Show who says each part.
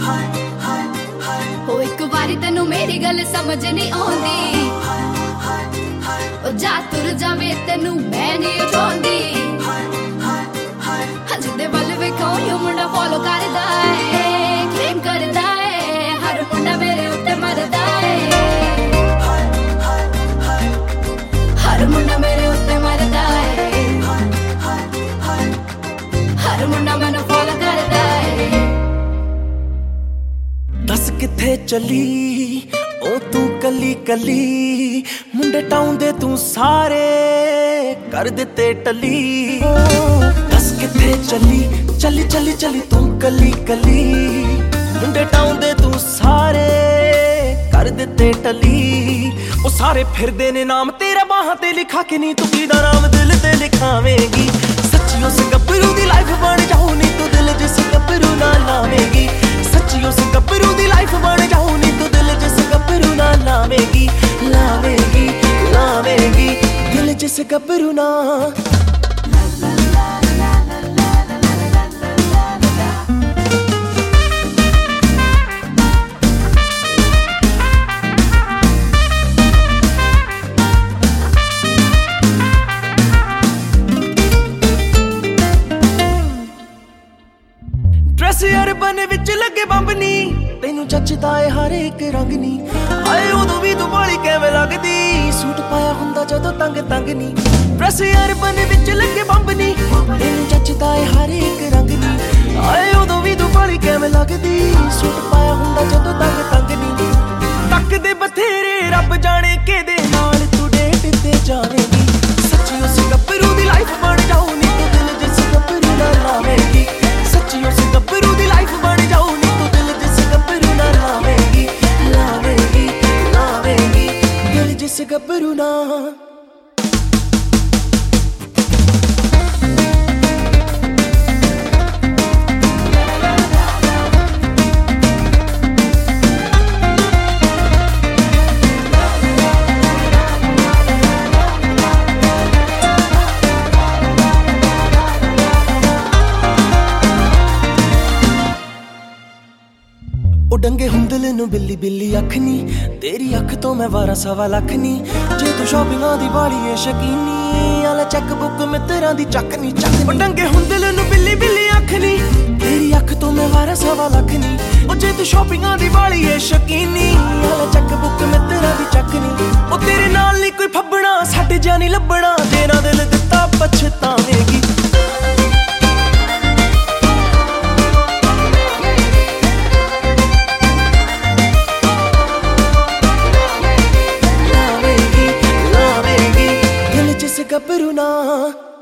Speaker 1: हो एक बारी तेनू मेरी गल समझ नहीं आउंदी, ओ जा तुर जावे तेनू मैं नहीं चाहुंदी। जिदे वल वेखो यो मुंडा फॉलो करदा है, क्लेम करदा है, हर मुंडा मेरे उत्ते मरदा है, हर मुंडा मेरे उत्ते मरदा है, हर मुंडा मैनू फॉलो करदा है।
Speaker 2: दस किथे चली ओ तू कली कली, मुंडे टाउन दे तू सारे कर दिते टली। दस किथे चली चली चली चली तू कली कली, मुंडे टाउन दे तू सारे कर दिते टली। ओ सारे फिरदे ने नाम तेरा बाहां ते लिखा के नी, तू कीदा नाम दिल ते लिखावेंगी। सच्ची उस गब्बरू दी लाइफ बन जाऊं नी, तू दिल जिस गब्बरू ना लावेंगी। सच्ची उस गब्बरू दी लाइफ बन जाऊं नी, तू दिल जिस गब्बरू ना लावेंगी। लावेंगी लावेंगी दिल जिस गब्बरू ना। ड्रेस अरबन विच लगे बंब नी, तेनू जचदा है हर एक रंग नी। आए उदों भी तू बाली किवें लगदी, सूट पाया हुंदा जदों तंग तंग नी। ड्रेस अरबन विच लगे बंब नी, तेनू जचदा है हर एक रंग नी। आए उदों भी तू बाली किवें लगदी, सूट पाया हुंदा जदों तंग तंग नी। तकदे बथेरे रब जाने किहदे नाल तू डेट ते जावेंगी। सच्ची उस गब्बरू दी लाइफ बन जाऊं नी, तू दिल जिस गब्बरू नाल लावेंगी। सच्ची उस गब्बरू दी लाइफ बन जाऊं नी, तू दिल जिस गब्बरू ना लावेंगी। लावेंगी लावेंगी दिल जिस गब्बरू ना। ओ डंगे हुंदल नू बिल्ली बिल्ली अख नी, तेरी अख तो मैं 12 लाख नी। जे तू शॉपिंगां दी बाली है शकीनी, आला चेक बुक मित्तरां दी चक नी चक। ओ डंगे हुंदल नू बिल्ली बिल्ली अख नी, तेरी अख तो मैं 12 लाख नी। ओ जे तू शॉपिंगां दी बाली है शकीनी, आला चेक बुक मित्तरां दी चक नी। ओ तेरे नाल नी कोई फब्बना, साडे जा नी लब्बना, तेरा दिल दित्ता पछतावेंगी। गब्बरू ना।